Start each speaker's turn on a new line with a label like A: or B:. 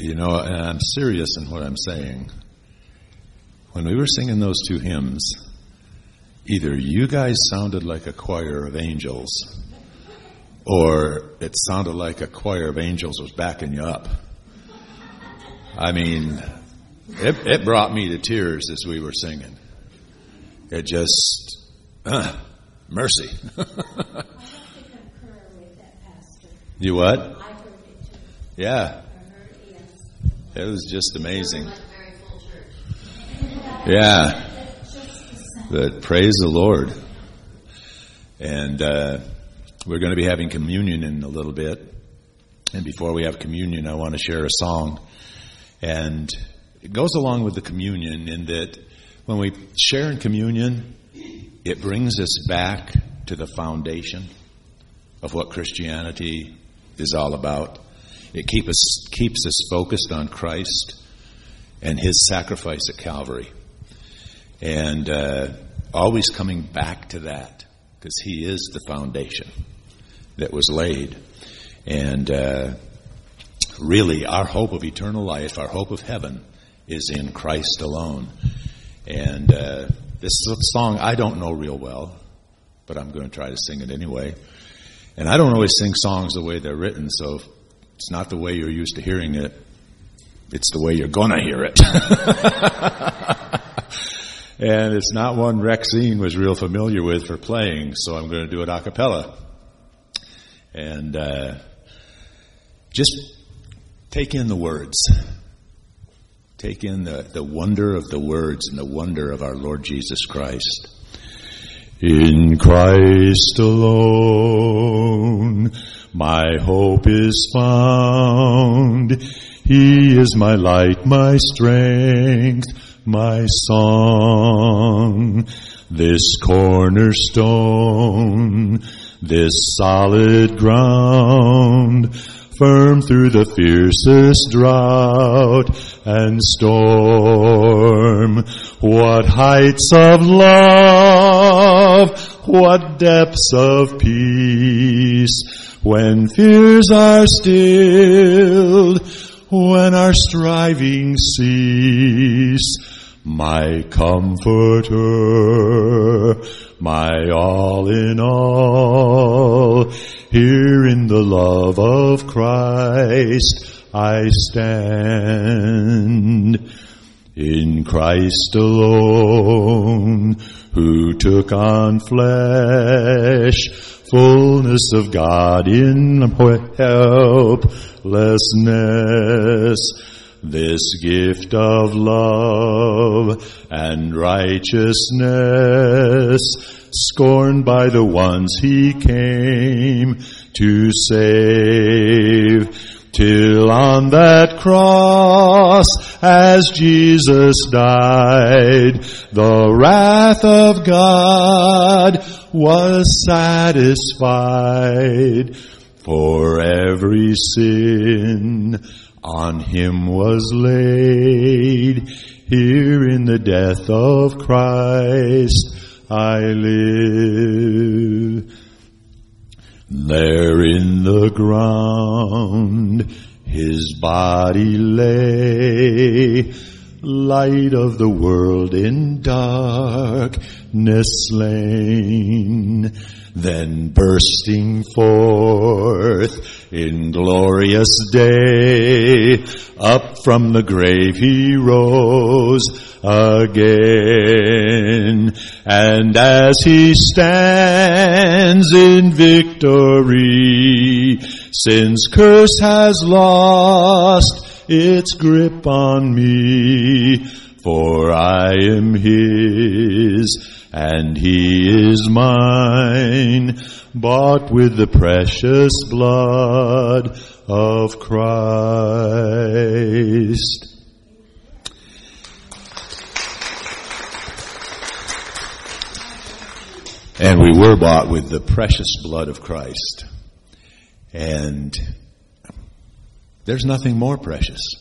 A: and I'm serious in what I'm saying. When we were singing those two hymns, either you guys sounded like a choir of angels, or it sounded like a choir of angels was backing you up. I mean, it brought me to tears as we were singing. It just, mercy.
B: I have to concur with that, Pastor.
A: You what?
B: I heard it too.
A: Yeah.
B: I heard it, yes.
A: It was just amazing.
B: Like a very full church.
A: Yeah. But praise the Lord. And we're going to be having communion in a little bit. And before we have communion, I want to share a song. And it goes along with the communion in that when we share in communion, it brings us back to the foundation of what Christianity is all about. It keeps us focused on Christ and His sacrifice at Calvary. And always coming back to that, because He is the foundation that was laid. And really, our hope of eternal life, our hope of heaven, is in Christ alone. And this song I don't know real well, but I'm going to try to sing it anyway. And I don't always sing songs the way they're written, so it's not the way you're used to hearing it. It's the way you're going to hear it. And it's not one Rexine was real familiar with for playing, so I'm going to do it a cappella. And just take in the words. Take in the wonder of the words and the wonder of our Lord Jesus Christ. In Christ alone, my hope is found. He is my light, my strength, my song. This cornerstone, this solid ground, firm through the fiercest drought and storm. What heights of love, what depths of peace, when fears are stilled, when our strivings cease. My comforter, my all in all, here in the love of Christ I stand. In Christ alone, who took on flesh, fullness of God in helplessness, this gift of love and righteousness, scorned by the ones He came to save, till on that cross, as Jesus died, the wrath of God was satisfied. For every sin on Him was laid. Here in the death of Christ I live. There in the ground His body lay, light of the world in darkness slain. Then bursting forth in glorious day, up from the grave He rose again. And as He stands in victory, sin's curse has lost its grip on me. For I am His, and He is mine, bought with the precious blood of Christ. And we were bought with the precious blood of Christ. And there's nothing more precious.